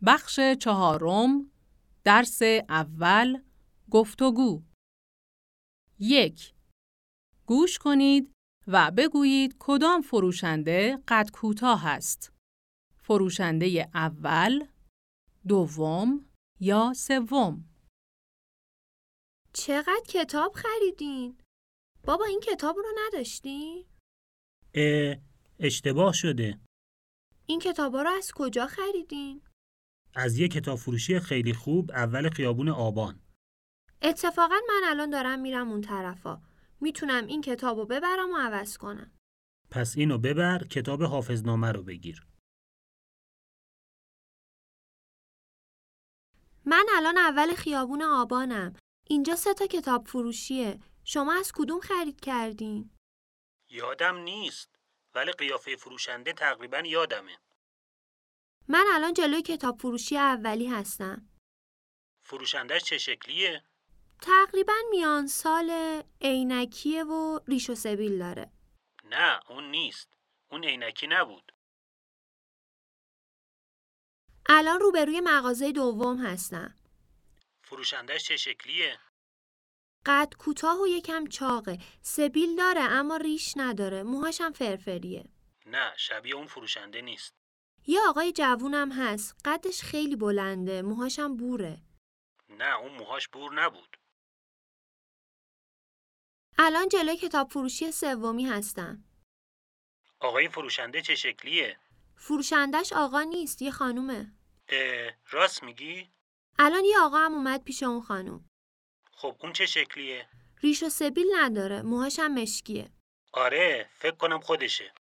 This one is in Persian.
بخش چهارم، درس اول، گفتگو. 1. گوش کنید و بگویید کدام فروشنده قد کوتاه است. فروشنده اول، دوم یا سوم؟ چقدر کتاب خریدین؟ بابا این کتاب رو نداشتی؟ اشتباه شده. این کتابا رو از کجا خریدین؟ از یک کتاب فروشی خیلی خوب اول خیابون آبان. اتفاقا من الان دارم میرم اون طرفا. میتونم این کتاب رو ببرم و عوض کنم. پس اینو ببر، کتاب حافظنامه رو بگیر. من الان اول خیابون آبانم. اینجا 3 کتاب فروشیه. شما از کدوم خرید کردین؟ یادم نیست، ولی قیافه فروشنده تقریبا یادمه. من الان جلوی کتاب فروشی اولی هستم. فروشندهش چه شکلیه؟ تقریبا میان سال، عینکیه و ریش و سبیل داره. نه، اون نیست. اون عینکی نبود. الان روبروی مغازه دوم هستم. فروشندهش چه شکلیه؟ قد کوتاه و یکم چاقه. سبیل داره اما ریش نداره. موهاش هم فرفریه. نه، شبیه اون فروشنده نیست. یه آقای جوونم هست. قدش خیلی بلنده. موهاش هم بوره. نه، اون موهاش بور نبود. الان جلوی کتاب فروشی سومی هستم. آقای فروشنده چه شکلیه؟ فروشندش آقا نیست، یه خانومه. راست میگی؟ الان یه آقا هم اومد پیش اون خانوم. خب اون چه شکلیه؟ ریش و سبیل نداره. موهاش هم مشکیه. آره، فکر کنم خودشه.